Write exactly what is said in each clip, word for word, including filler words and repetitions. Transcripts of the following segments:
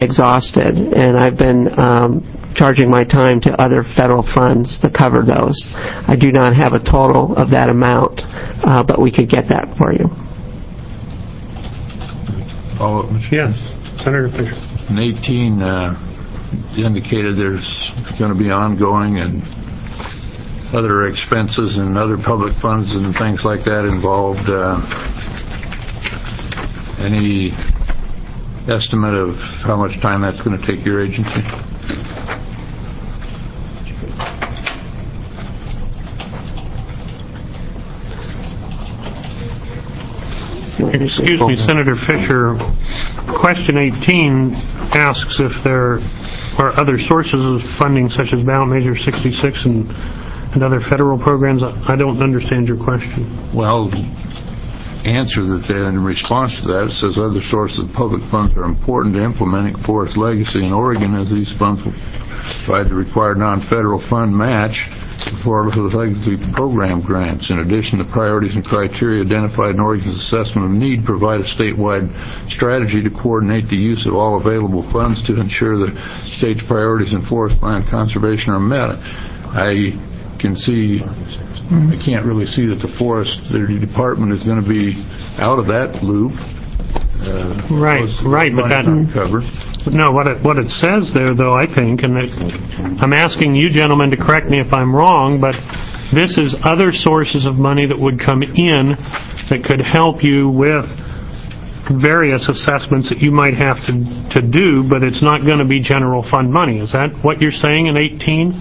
exhausted, and I've been um, charging my time to other federal funds to cover those. I do not have a total of that amount, uh, but we could get that for you. Follow up, Mister Yes, Senator Fisher. In eighteen, uh, indicated there's going to be ongoing and other expenses and other public funds and things like that involved. Uh, any estimate of how much time that's going to take your agency? Excuse me, Senator Fisher. Question eighteen asks if there are other sources of funding such as ballot measure sixty-six and, and other federal programs. I don't understand your question. Well, answer that they, in response to that, it says other sources of public funds are important to implementing Forest Legacy in Oregon, as these funds will provide the required non-federal fund match for the Legacy program grants. In addition, the priorities and criteria identified in Oregon's assessment of need provide a statewide strategy to coordinate the use of all available funds to ensure the state's priorities in forest land conservation are met. I can see I can't really see that the forestry department is going to be out of that loop. Uh, right, right, but that covered. No, what it what it says there, though, I think, and it, I'm asking you gentlemen to correct me if I'm wrong, but this is other sources of money that would come in that could help you with various assessments that you might have to to do, but it's not going to be general fund money. Is that what you're saying in eighteen?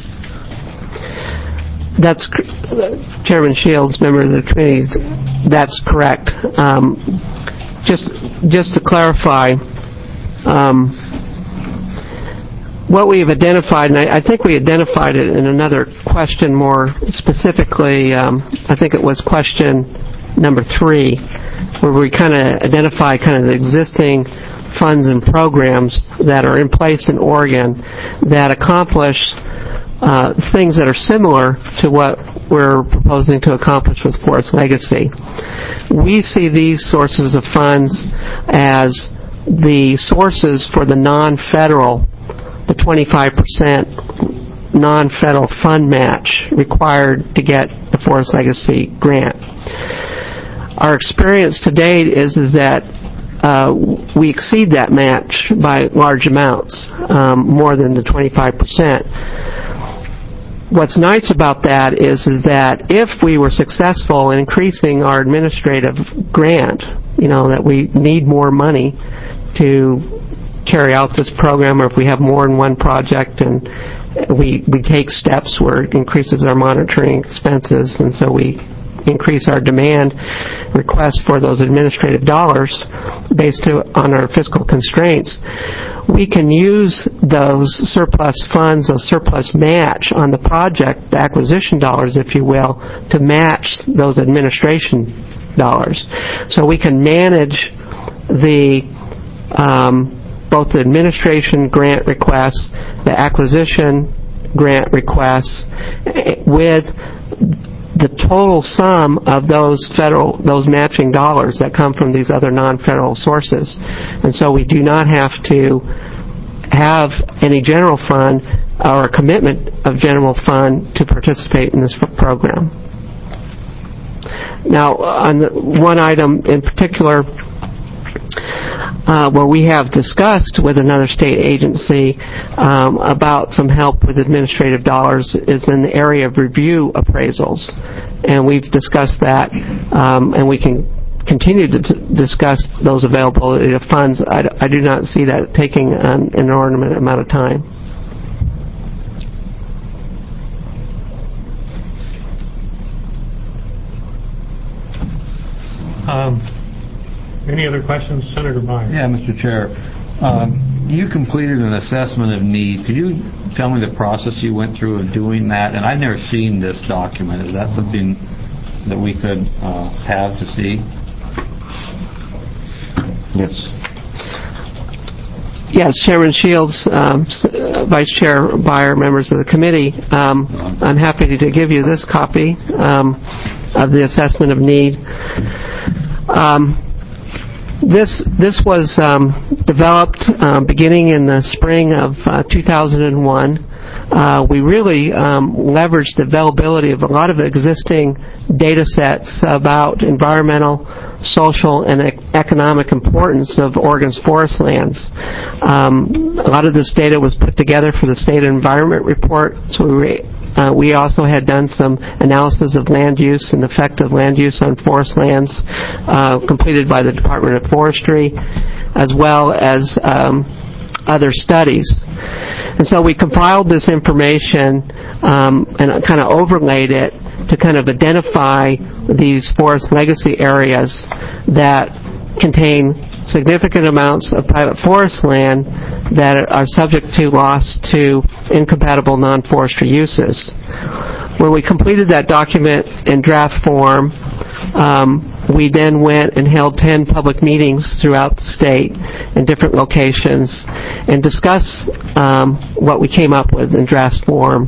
That's Chairman Shields, member of the committee. That's correct. Um, just, just to clarify, um, what we have identified, and I, I think we identified it in another question more specifically. Um, I think it was question number three, where we kind of identify kind of the existing funds and programs that are in place in Oregon that accomplish Uh, things that are similar to what we're proposing to accomplish with Forest Legacy. We see these sources of funds as the sources for the non-federal, the twenty-five percent non-federal fund match required to get the Forest Legacy grant. Our experience to date is, is that uh, we exceed that match by large amounts, um, more than the twenty-five percent. What's nice about that is, is that if we were successful in increasing our administrative grant, you know, that we need more money to carry out this program, or if we have more than one project and we, we take steps where it increases our monitoring expenses, and so we increase our demand request for those administrative dollars based on our fiscal constraints, we can use those surplus funds, those surplus match on the project, the acquisition dollars, if you will, to match those administration dollars. So we can manage the um, both the administration grant requests, the acquisition grant requests, with the total sum of those federal, those matching dollars that come from these other non-federal sources. And so we do not have to have any general fund or a commitment of general fund to participate in this program. Now, on the one item in particular, Uh, where we have discussed with another state agency um, about some help with administrative dollars is in the area of review appraisals. And we've discussed that, um, and we can continue to t- discuss those availability of funds. I, d- I do not see that taking an inordinate amount of time. Um. Any other questions? Senator Beyer. Yeah, Mister Chair. Um, you completed an assessment of need. Could you tell me the process you went through of doing that? And I've never seen this document. Is that something that we could uh, have to see? Yes. Yes, Chairman Shields, um, Vice Chair Beyer, members of the committee, um, I'm happy to give you this copy um, of the assessment of need. Um, This this was um, developed um, beginning in the spring of uh, two thousand one. Uh, we really um, leveraged the availability of a lot of existing data sets about environmental, social, and ec- economic importance of Oregon's forest lands. Um, a lot of this data was put together for the State Environment Report, so we were Uh, we also had done some analysis of land use and effect of land use on forest lands uh, completed by the Department of Forestry, as well as um, other studies. And so we compiled this information um, and kind of overlaid it to kind of identify these forest legacy areas that contain significant amounts of private forest land that are subject to loss to incompatible non-forestry uses. When we completed that document in draft form, um, we then went and held ten public meetings throughout the state in different locations and discussed um, what we came up with in draft form.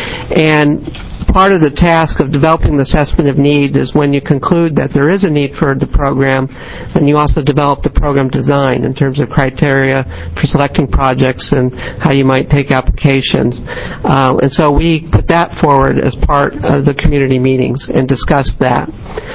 And part of the task of developing the assessment of need is when you conclude that there is a need for the program, then you also develop the program design in terms of criteria for selecting projects and how you might take applications. Uh, and so we put that forward as part of the community meetings and discussed that.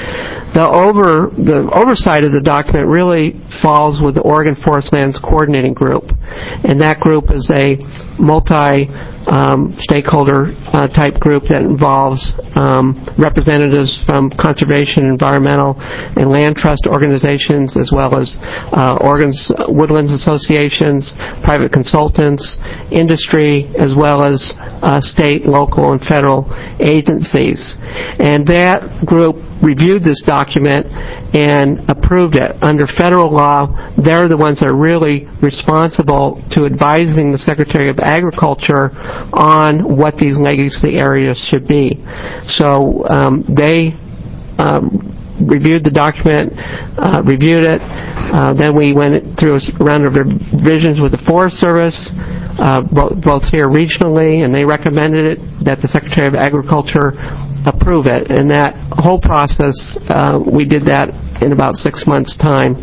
The over the oversight of the document really falls with the Oregon Forest Lands Coordinating Group, and that group is a multi um, stakeholder uh, type group that involves um, representatives from conservation, environmental, and land trust organizations, as well as uh, Oregon's woodlands associations, private consultants, industry, as well as uh, state, local, and federal agencies. And that group reviewed this document and approved it. Under federal law, they're the ones that are really responsible to advising the Secretary of Agriculture on what these legacy areas should be. So um, they um, reviewed the document, uh, reviewed it, uh, then we went through a round of revisions with the Forest Service, uh, both, both here regionally, and they recommended it that the Secretary of Agriculture approve it. And that whole process, uh, we did that in about six months' time.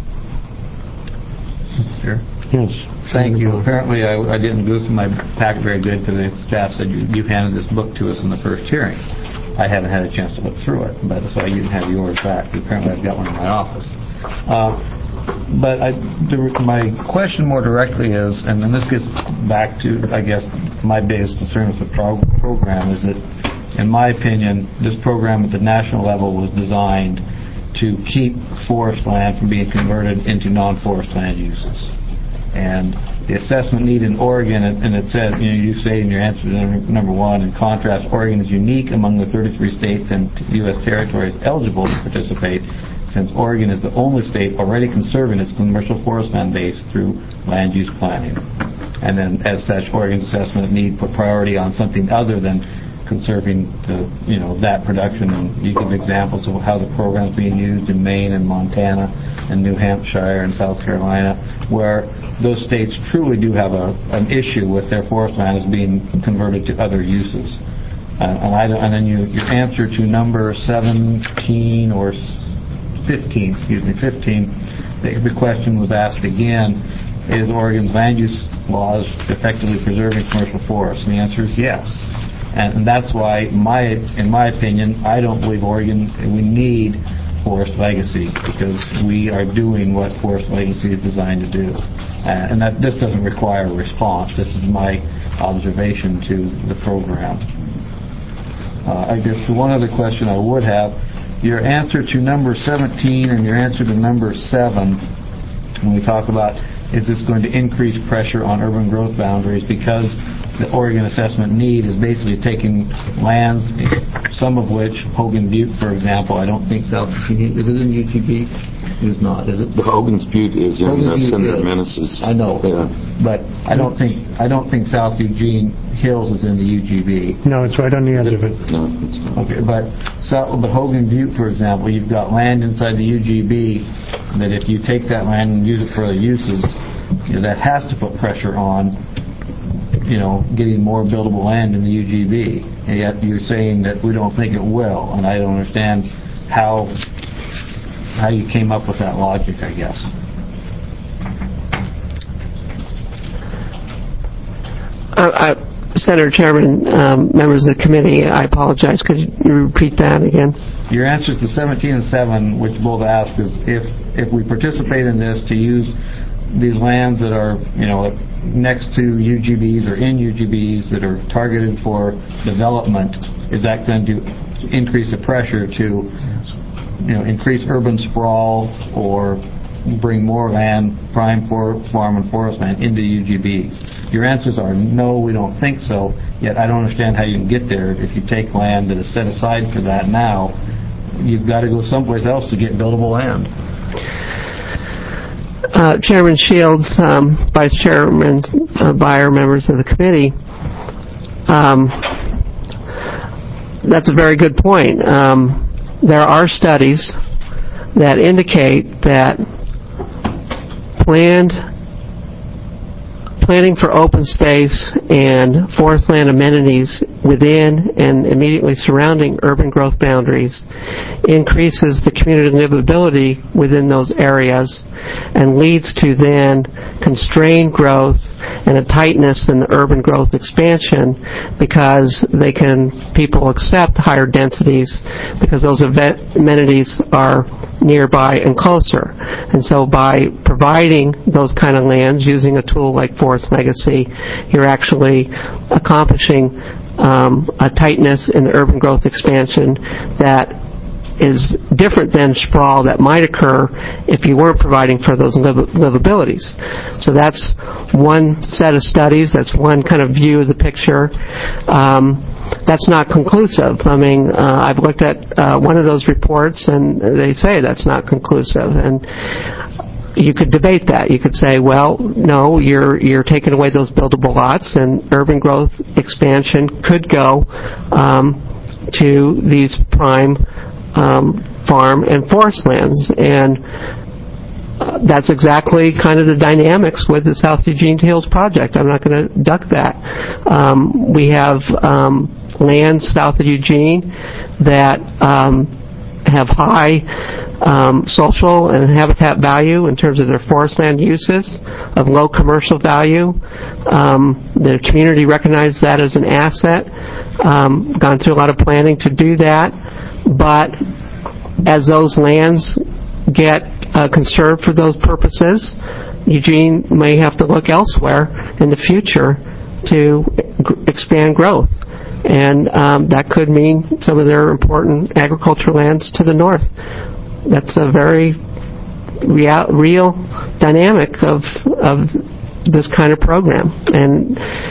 Sure. Yes. Thank you. Apparently, I, I didn't go through my packet very good because the staff said you, you handed this book to us in the first hearing. I haven't had a chance to look through it, but so you didn't have yours back. Apparently, I've got one in my office. Uh, but I, the, my question more directly is, and then this gets back to, I guess, my biggest concern with the pro- program is that, in my opinion, this program at the national level was designed to keep forest land from being converted into non-forest land uses. And the assessment need in Oregon, and it says, you know, you say in your answer to number one, in contrast, Oregon is unique among the thirty-three states and U S territories eligible to participate, since Oregon is the only state already conserving its commercial forest land base through land use planning. And then, as such, Oregon's assessment of need put priority on something other than conserving the, you know, that production. And you give examples of how the program is being used in Maine and Montana and New Hampshire and South Carolina, where those states truly do have a, an issue with their forest land as being converted to other uses. Uh, and, I, and then you, your answer to number seventeen or fifteen, excuse me, fifteen, the, the question was asked again, is Oregon's land use laws effectively preserving commercial forests? And the answer is yes. And, and that's why, my, in my opinion, I don't believe Oregon, we need forest legacy, because we are doing what forest legacy is designed to do. Uh, and that this doesn't require a response. This is my observation to the program. Uh, I guess the one other question I would have, your answer to number seventeen and your answer to number seven, when we talk about is this going to increase pressure on urban growth boundaries, because the Oregon assessment need is basically taking lands, some of which, Hogan Butte, for example, I don't think South, is it in U G B? It is not, is it? The Hogan's Butte is in uh, Senator Menace's. I know, yeah. But I don't think I don't think South Eugene Hills is in the U G B. No, it's right on the edge of it. No, it's not. Okay, but so, but Hogan Butte, for example, you've got land inside the U G B that if you take that land and use it for other uses, you know, that has to put pressure on, you know, getting more buildable land in the U G B. And yet you're saying that we don't think it will, and I don't understand how how you came up with that logic, I guess. Uh, uh, Senator Chairman, um, members of the committee, I apologize. Could you repeat that again? Your answer to seventeen and seven, which both ask, is if if we participate in this to use these lands that are, you know, next to U G Bs or in U G Bs that are targeted for development, is that going to increase the pressure to, you know, increase urban sprawl or bring more land, prime for farm and forest land, into U G Bs? Your answers are no, we don't think so, yet I don't understand how you can get there. If you take land that is set aside for that now, you've got to go someplace else to get buildable land. Uh, Chairman Shields, um, Vice Chairman uh, Beyer, members of the committee, um, that's a very good point. Um, there are studies that indicate that planned planning for open space and forest land amenities within and immediately surrounding urban growth boundaries increases the community livability within those areas and leads to then constrained growth and a tightness in the urban growth expansion, because they can people accept higher densities because those amenities are nearby and closer. And so by providing those kind of lands using a tool like Forest Legacy, you're actually accomplishing um, a tightness in the urban growth expansion that is different than sprawl that might occur if you weren't providing for those liv- livabilities. So that's one set of studies, that's one kind of view of the picture. Um, that's not conclusive. I mean, uh, I've looked at uh, one of those reports and they say that's not conclusive. And you could debate that. You could say, well, no, you're you're taking away those buildable lots, and urban growth expansion could go um, to these prime Um, farm and forest lands, and uh, that's exactly kind of the dynamics with the South Eugene to Hills project. I'm not going to duck that. Um, we have um, lands south of Eugene that um, have high um, social and habitat value in terms of their forest land uses, of low commercial value. Um, the community recognized that as an asset, um, gone through a lot of planning to do that. But as those lands get uh, conserved for those purposes, Eugene may have to look elsewhere in the future to g- expand growth. And um, that could mean some of their important agricultural lands to the north. That's a very real, real dynamic of, of this kind of program. And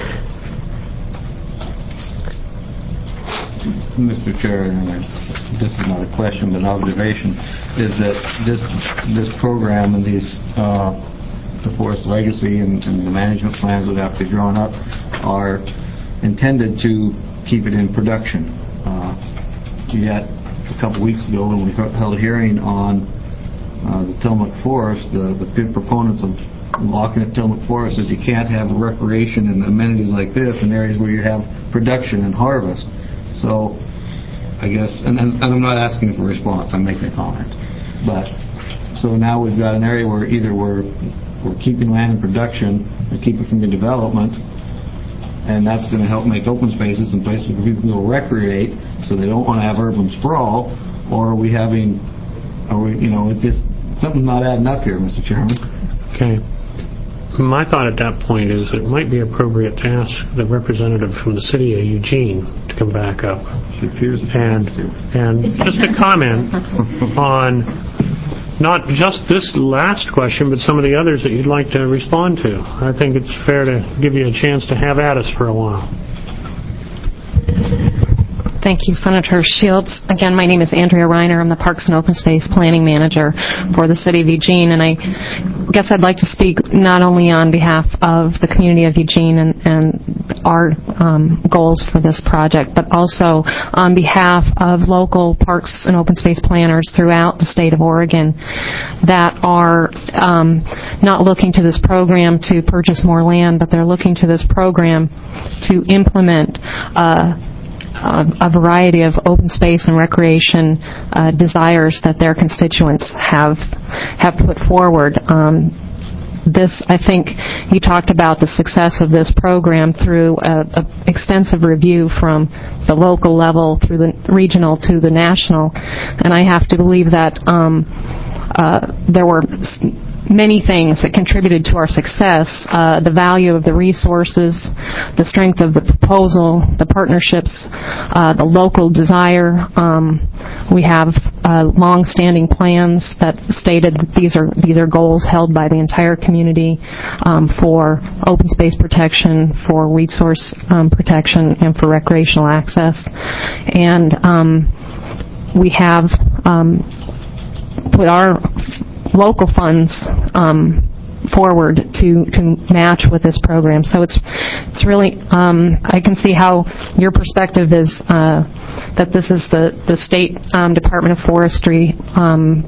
Mister Chair, this is not a question but an observation, is that this this program and these uh, the Forest Legacy and, and the management plans that have to be drawn up are intended to keep it in production. Uh, yet a couple weeks ago when we held a hearing on uh, the Tillamook Forest, the, the big proponents of locking up Tillamook Forest says you can't have recreation and amenities like this in areas where you have production and harvest. So I guess, and, and, and I'm not asking for a response, I'm making a comment. But, so now we've got an area where either we're we're keeping land in production or keep it from the development, and that's going to help make open spaces and places where people can go recreate so they don't want to have urban sprawl, or are we having, are we, you know, it's just, something's not adding up here, Mister Chairman. Okay. My thought at that point is it might be appropriate to ask the representative from the city of Eugene to come back up and and just to comment on not just this last question, but some of the others that you'd like to respond to. I think it's fair to give you a chance to have at us for a while. Thank you, Senator Shields. Again, my name is Andrea Reiner. I'm the Parks and Open Space Planning Manager for the City of Eugene, and I guess I'd like to speak not only on behalf of the community of Eugene and, and our um, goals for this project, but also on behalf of local parks and open space planners throughout the state of Oregon that are um, not looking to this program to purchase more land, but they're looking to this program to implement uh, uh, a variety of open space and recreation uh, desires that their constituents have have put forward. Um, This, I think, you talked about the success of this program through an extensive review from the local level through the regional to the national, and I have to believe that um, uh, there were many things that contributed to our success, uh, the value of the resources, the strength of the proposal, the partnerships, uh, the local desire. Um, we have uh, long-standing plans that stated that these are these are goals held by the entire community um, for open space protection, for resource um, protection, and for recreational access. And um, we have um, put our local funds um, forward to, to match with this program. So it's it's really, um, I can see how your perspective is uh, that this is the, the State um, Department of Forestry, um,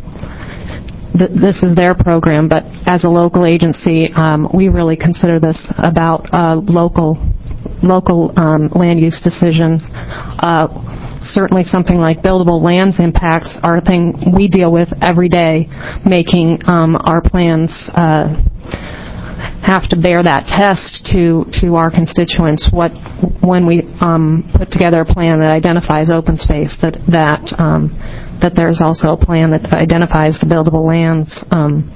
th- this is their program, but as a local agency, um, we really consider this about uh, local local um, land use decisions. Uh, Certainly something like buildable lands impacts are a thing we deal with every day, making um, our plans uh, have to bear that test to, to our constituents. What when we um, put together a plan that identifies open space, that that um, that there's also a plan that identifies the buildable lands. Um,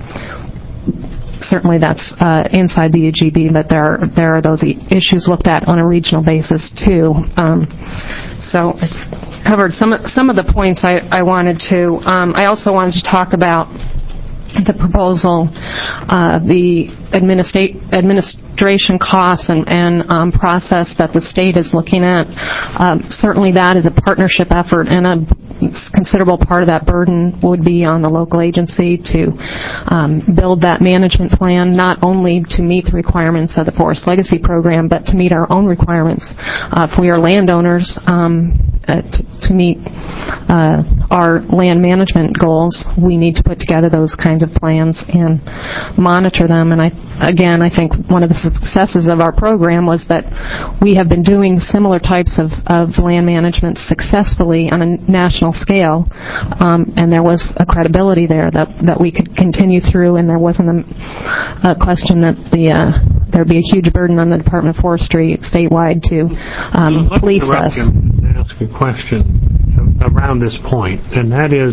Certainly that's uh, inside the U G B, but there are, there are those e- issues looked at on a regional basis, too. Um, so it's covered some of, some of the points I, I wanted to. Um, I also wanted to talk about the proposal, uh, the administra- administration costs and, and um, process that the state is looking at. Um, certainly that is a partnership effort, and a considerable part of that burden would be on the local agency to um, build that management plan, not only to meet the requirements of the Forest Legacy Program, but to meet our own requirements. Uh, if we are landowners, um, uh, to, to meet uh, our land management goals, we need to put together those kinds of plans and monitor them. And I, again, I think one of the successes of our program was that we have been doing similar types of, of land management successfully on a national scale, um, and there was a credibility there that, that we could continue through, and there wasn't a, a question that the uh, there'd be a huge burden on the Department of Forestry statewide to um, police us. Let me ask a question around this point, and that is,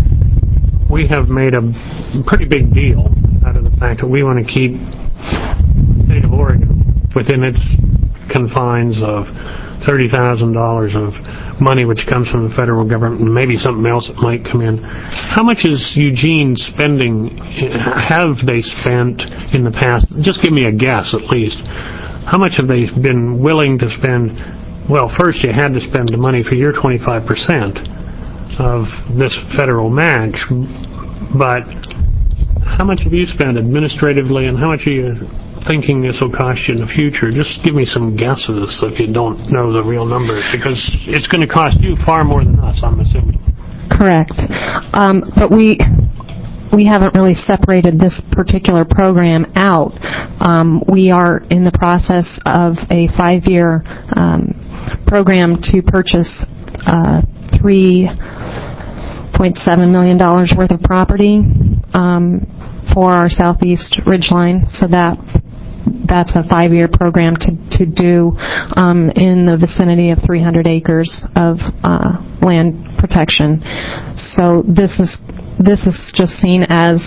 we have made a pretty big deal out of the fact that we want to keep the state of Oregon within its confines of thirty thousand dollars of money which comes from the federal government, and maybe something else that might come in. How much is Eugene spending, have they spent in the past? Just give me a guess, at least. How much have they been willing to spend? Well, first you had to spend the money for your twenty-five percent of this federal match, but how much have you spent administratively, and how much are you thinking this will cost you in the future? Just give me some guesses if you don't know the real numbers, because it's going to cost you far more than us, I'm assuming. Correct. Um, but we we haven't really separated this particular program out. Um, we are in the process of a five-year um, program to purchase uh, three point seven million dollars worth of property um, for our southeast ridgeline. So that that's a five-year program to, to do um, in the vicinity of three hundred acres of uh, land protection. So this is this is just seen as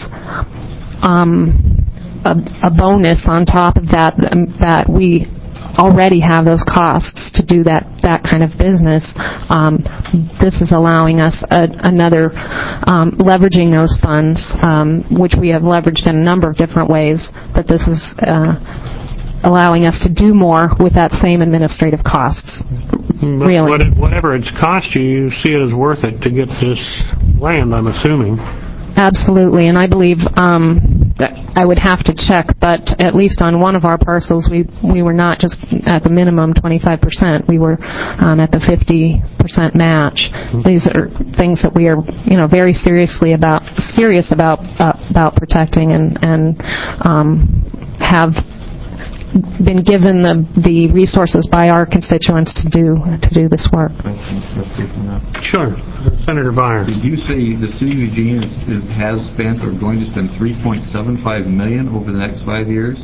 um, a, a bonus on top of that, that we already have those costs to do that, that kind of business. Um, this is allowing us a, another um, leveraging those funds, um, which we have leveraged in a number of different ways, but this is uh, allowing us to do more with that same administrative costs. But really. What it, whatever it's cost you, you see it as worth it to get this land, I'm assuming. Absolutely, and I believe um, that I would have to check, but at least on one of our parcels, we we were not just at the minimum twenty-five percent. We were um, at the fifty percent match. Mm-hmm. These are things that we are, you know, very seriously about serious about uh, about protecting and and um, have been given the the resources by our constituents to do to do this work. Sure. Senator Byer. Did you say the city of Eugene is, is, has spent or going to spend three point seven five million dollars over the next five years?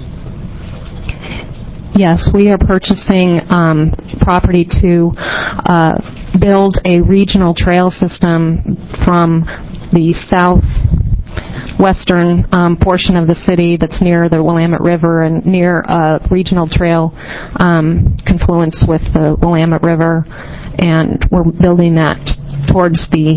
Yes, we are purchasing um, property to uh, build a regional trail system from the southwestern um, portion of the city that's near the Willamette River and near a regional trail um, confluence with the Willamette River, and we're building that towards the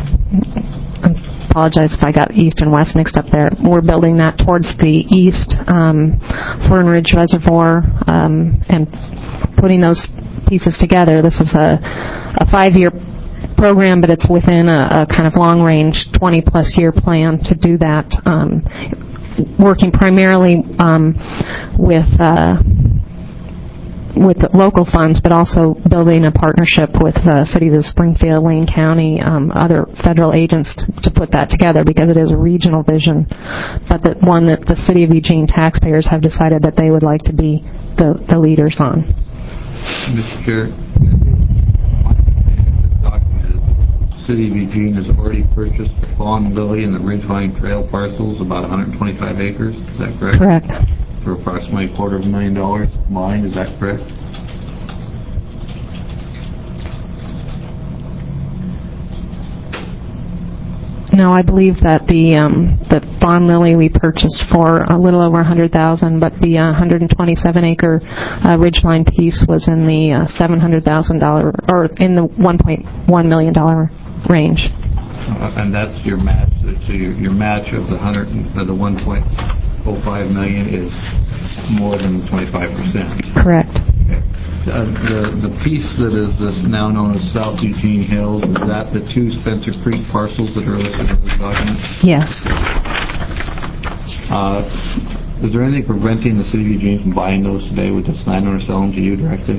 I apologize if I got east and west mixed up there. We're building that towards the east, um, Fern Ridge Reservoir, um, and putting those pieces together. This is a, a five-year program, but it's within a, a kind of long-range twenty-plus year plan to do that, um, working primarily um, with uh, with local funds, but also building a partnership with uh, cities of Springfield, Lane County, um, other federal agents to, to put that together, because it is a regional vision, but that one that the City of Eugene taxpayers have decided that they would like to be the, the leaders on. Mister Chair, my understanding of this document is the City of Eugene has already purchased the Fawn, Lily, and the Ridgevine Trail parcels, about one hundred twenty-five acres. Is that correct? Correct. For approximately a quarter of a million dollars combined, is that correct? No, I believe that the um, the Fawn Lily we purchased for a little over one hundred thousand dollars, but the uh, one hundred twenty-seven acre uh, Ridgeline piece was in the uh, seven hundred thousand dollars, or in the one point one million dollars range. Uh, and that's your match. So your, your match of the hundred, of the one point oh five million is more than twenty-five percent. Correct. Okay. Uh, the the piece that is this now known as South Eugene Hills, is that the two Spencer Creek parcels that are listed in this document? Yes. Uh, is there anything preventing the City of Eugene from buying those today? Would this landowner sell them to you directly?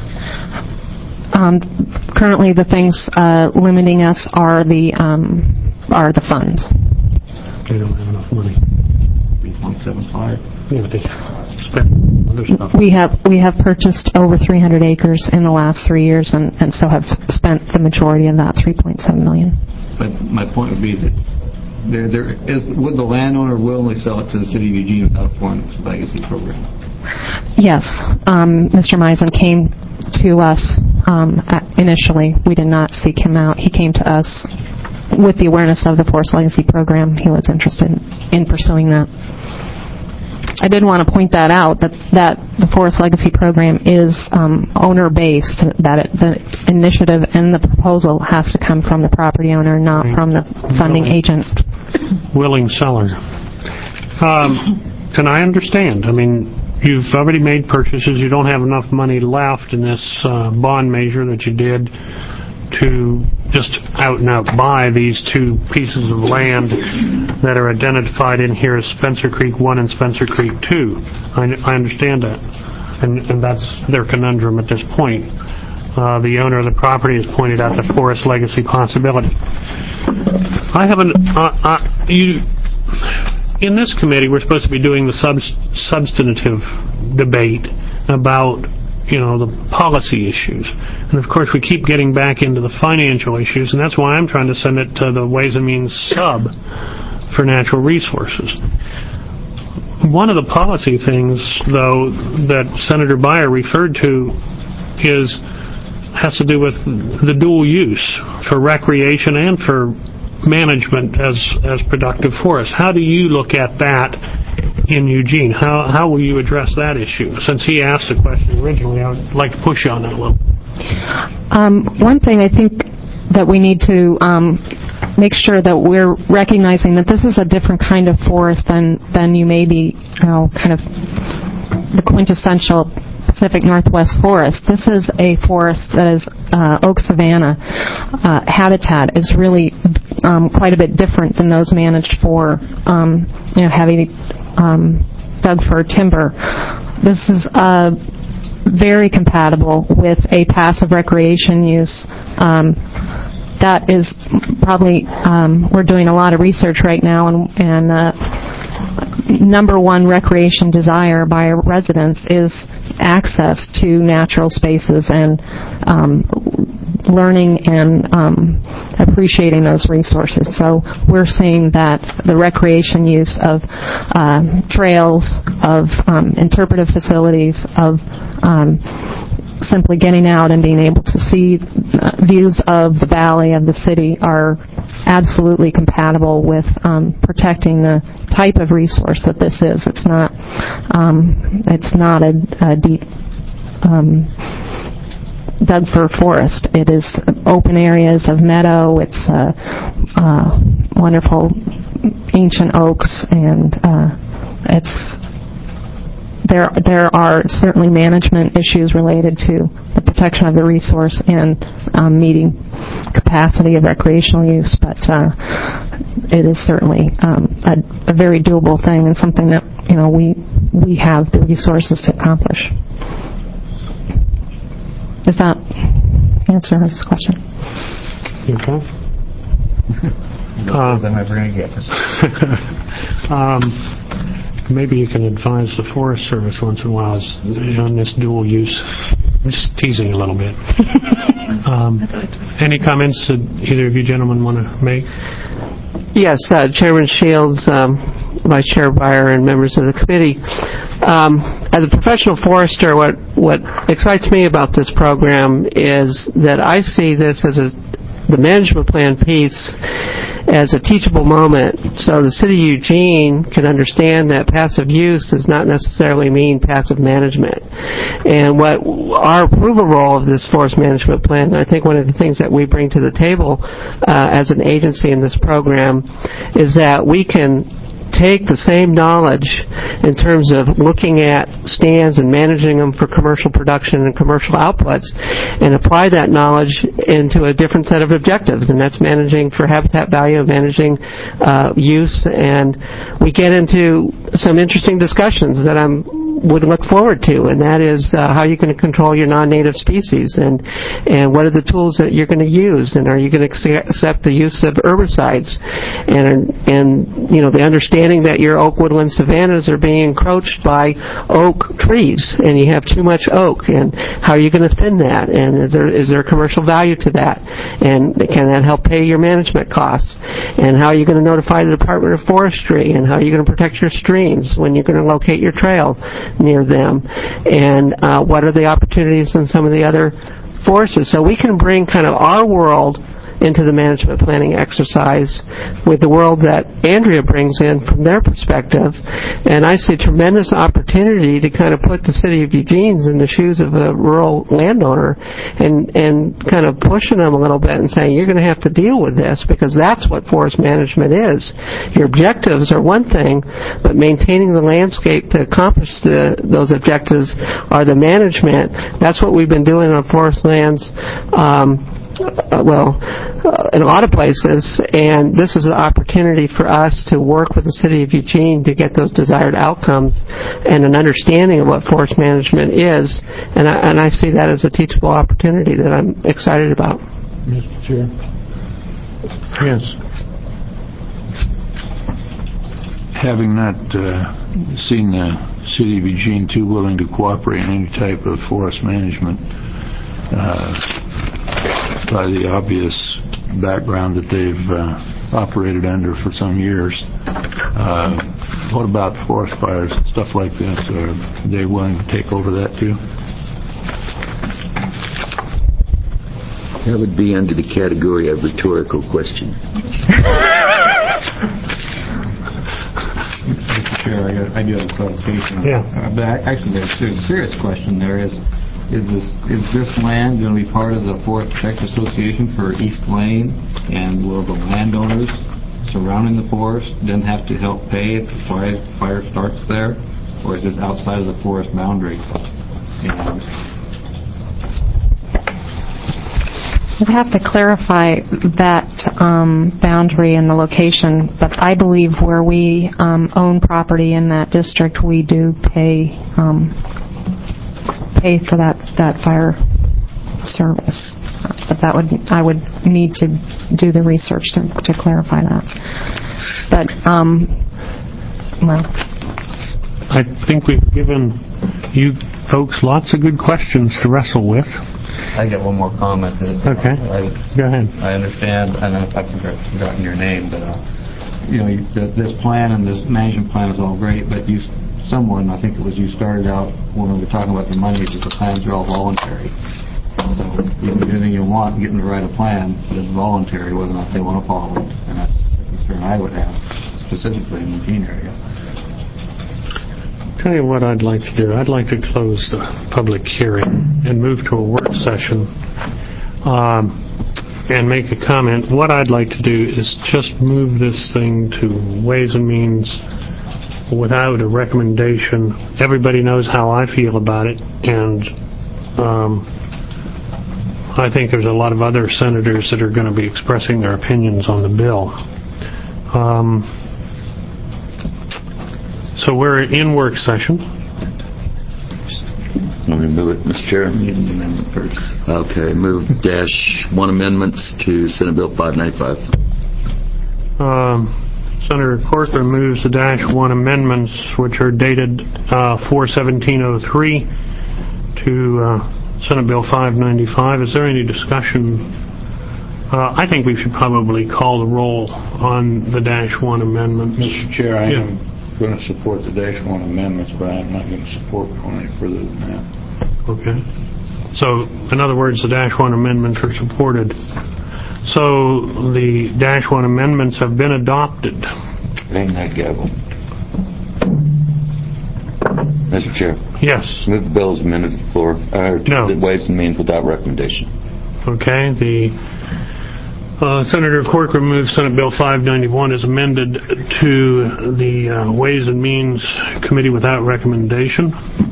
Um, currently, the things uh, limiting us are the um, are the funds. They don't have enough money. three point seven five. Yeah, but they spend other stuff. We have we have purchased over three hundred acres in the last three years, and, and so have spent the majority of that three point seven million dollars. But my point would be that there there is would the landowner willingly sell it to the City of Eugene without a foreign legacy program? Yes, um, Mister Meisen came to us um, initially. We did not seek him out. He came to us with the awareness of the Forest Legacy Program. He was interested in pursuing that. I did want to point that out, that, that the Forest Legacy Program is um, owner-based, that it, the initiative and the proposal has to come from the property owner, not Right. from the funding Willing. agent. Willing seller. Um, and I understand. I mean, you've already made purchases. You don't have enough money left in this uh, bond measure that you did to just out and out buy these two pieces of land that are identified in here as Spencer Creek one and Spencer Creek two. I, I understand that. And, and that's their conundrum at this point. Uh, the owner of the property has pointed out the Forest Legacy possibility. I haven't... Uh, uh, you, in this committee, we're supposed to be doing the sub, substantive debate about, you know, the policy issues. And of course we keep getting back into the financial issues, and that's why I'm trying to send it to the Ways and Means sub for natural resources. One of the policy things, though, that Senator Byer referred to is has to do with the dual use for recreation and for management as as productive forests. How do you look at that in Eugene? How how will you address that issue? Since he asked the question originally, I would like to push you on that a little. Um, one thing I think that we need to um, make sure that we're recognizing that this is a different kind of forest than than you may be, you know, kind of the quintessential Pacific Northwest forest. This is a forest that is uh, oak savanna uh, habitat is really um, quite a bit different than those managed for um, you know heavy um, Doug fir timber. This is uh, very compatible with a passive recreation use. Um, that is probably um, we're doing a lot of research right now, and, and uh, number one recreation desire by residents is access to natural spaces and um, learning and um, appreciating those resources. So we're seeing that the recreation use of uh, trails, of um, interpretive facilities, of um, simply getting out and being able to see uh, views of the valley of the city are absolutely compatible with um, protecting the type of resource that this is. It's not um, it's not a, a deep um, dug fir forest. It is open areas of meadow. It's uh, uh, wonderful ancient oaks, and uh, it's There, there are certainly management issues related to the protection of the resource and um, meeting capacity of recreational use, but uh, it is certainly um, a, a very doable thing and something that you know we we have the resources to accomplish. Does that answer this question? Okay. Uh, I'm ever going to get. um, Maybe you can advise the Forest Service once in a while on this dual use. I'm just teasing a little bit. um, any comments that either of you gentlemen want to make? Yes, uh, Chairman Shields, um, Vice Chair Beyer, and members of the committee. Um, as a professional forester, what, what excites me about this program is that I see this as a the management plan piece as a teachable moment, so the City of Eugene can understand that passive use does not necessarily mean passive management. And what our approval role of this forest management plan, I think one of the things that we bring to the table uh, as an agency in this program is that we can take the same knowledge in terms of looking at stands and managing them for commercial production and commercial outputs and apply that knowledge into a different set of objectives, and that's managing for habitat value, managing uh, use, and we get into some interesting discussions that I would look forward to, and that is uh, how you're going to control your non-native species, and and what are the tools that you're going to use, and are you going to accept the use of herbicides, and and you know the understanding that your oak woodland savannas are being encroached by oak trees, and you have too much oak, and how are you going to thin that, and is there is there commercial value to that, and can that help pay your management costs, and how are you going to notify the Department of Forestry, and how are you going to protect your streams when you're going to locate your trail near them, and uh, what are the opportunities in some of the other forces. So we can bring kind of our world into the management planning exercise with the world that Andrea brings in from their perspective. And I see tremendous opportunity to kind of put the City of Eugene in the shoes of a rural landowner and, and kind of pushing them a little bit and saying, you're going to have to deal with this because that's what forest management is. Your objectives are one thing, but maintaining the landscape to accomplish the, those objectives are the management. That's what we've been doing on forest lands um, Uh, well, uh, in a lot of places, and this is an opportunity for us to work with the City of Eugene to get those desired outcomes and an understanding of what forest management is, and I, and I see that as a teachable opportunity that I'm excited about. Mister Chair. Yes. Having not uh, seen the City of Eugene too willing to cooperate in any type of forest management, uh, by the obvious background that they've uh, operated under for some years. Uh, what about forest fires and stuff like this? Are they willing to take over that too? That would be under the category of rhetorical question. Mister Chair, I, got, I do have a clarification. Yeah. Uh, but I, actually, there's, there's a serious question there is, Is this is this land going to be part of the Forest Protection Association for East Lane, and will the landowners surrounding the forest then have to help pay if the fire, fire starts there, or is this outside of the forest boundary? And I'd have to clarify that um, boundary and the location, but I believe where we um, own property in that district, we do pay um, pay for that, that fire service. But that would I would need to do the research to, to clarify that. But um, well, I think we've given you folks lots of good questions to wrestle with. I got one more comment. Okay. I, Go ahead. I understand, and I've forgotten your name, but uh, you know, you, this plan and this management plan is all great, but you, someone, I think it was you, started out when we were talking about the money that the plans are all voluntary. So you can do anything you want, get them to write a plan, but it's voluntary whether or not they want to follow it, and that's the concern I would have specifically in the Eugene area. Tell you what I'd like to do. I'd like to close the public hearing and move to a work session um, and make a comment. What I'd like to do is just move this thing to Ways and Means without a recommendation. Everybody knows how I feel about it, and um, I think there's a lot of other senators that are going to be expressing their opinions on the bill. Um, So we're in work session. Let me move it, Mister Chair. Need an amendment first. Okay, move dash one amendments to Senate Bill five ninety-five. Um, Senator Corcoran moves the dash one amendments, which are dated uh, four seventeen oh three, to uh, Senate Bill five ninety-five. Is there any discussion? Uh, I think we should probably call the roll on the dash one amendments. Mister Chair, I Yeah. am going to support the dash one amendments, but I'm not going to support going any further than that. Okay. So, in other words, the dash one amendments are supported. So, the dash one amendments have been adopted. Bang that gavel. Mister Chair, Yes. move the bill as amended to the floor, or to No. the Ways and Means without recommendation. Okay. The uh, Senator Corcoran moves Senate Bill five ninety-one as amended to the uh, Ways and Means Committee without recommendation.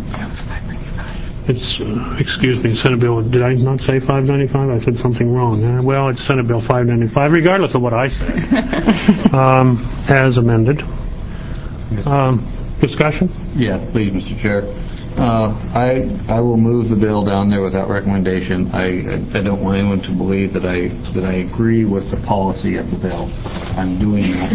It's, uh, excuse me, Senate Bill, did I not say five ninety-five? I said something wrong. Uh, well, it's Senate Bill five ninety-five, regardless of what I say, um, as amended. Um, discussion? Yeah, please, Mister Chair. Uh, I I will move the bill down there without recommendation. I I don't want anyone to believe that I that I agree with the policy of the bill. I'm doing that.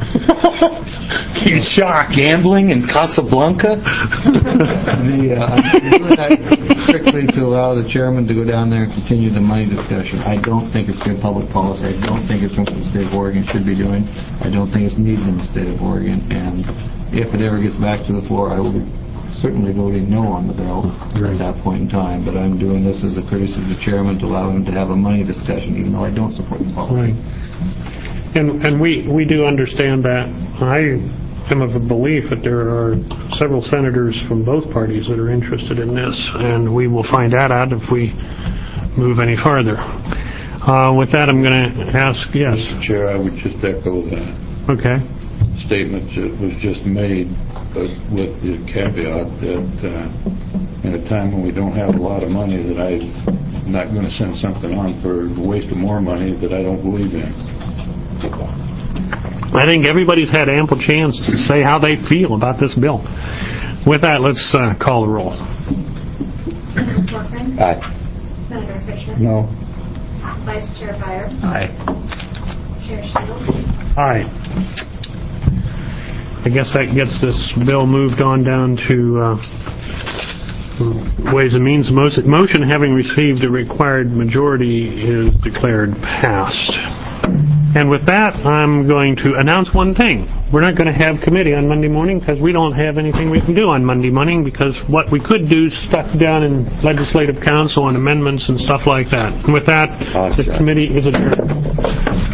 He's shocked. Gambling in Casablanca? the, uh, I'm doing that strictly to allow the chairman to go down there and continue the money discussion. I don't think it's good public policy. I don't think it's something the state of Oregon should be doing. I don't think it's needed in the state of Oregon. And if it ever gets back to the floor, I will be certainly voting no on the bill at that point in time, but I'm doing this as a courtesy to the chairman to allow him to have a money discussion, even though I don't support the policy. Right. And, and we, we do understand that. I am of the belief that there are several senators from both parties that are interested in this, and we will find that out if we move any farther. Uh, with that, I'm going to ask, yes. Mister Chair, I would just echo that Okay. statement that was just made, but with the caveat that uh, in a time when we don't have a lot of money, that I'm not going to send something on for the waste of more money that I don't believe in. I think everybody's had ample chance to say how they feel about this bill. With that, let's uh, call the roll. Senator Corcoran? Aye. Senator Fisher? No. Vice Chair Byer? Aye. Chair Shields? Aye. I guess that gets this bill moved on down to uh, Ways and Means. Motion having received a required majority is declared passed. And with that, I'm going to announce one thing. We're not going to have committee on Monday morning because we don't have anything we can do on Monday morning, because what we could do is stuff down in legislative council and amendments and stuff like that. And with that, Oh, the shucks. committee is adjourned.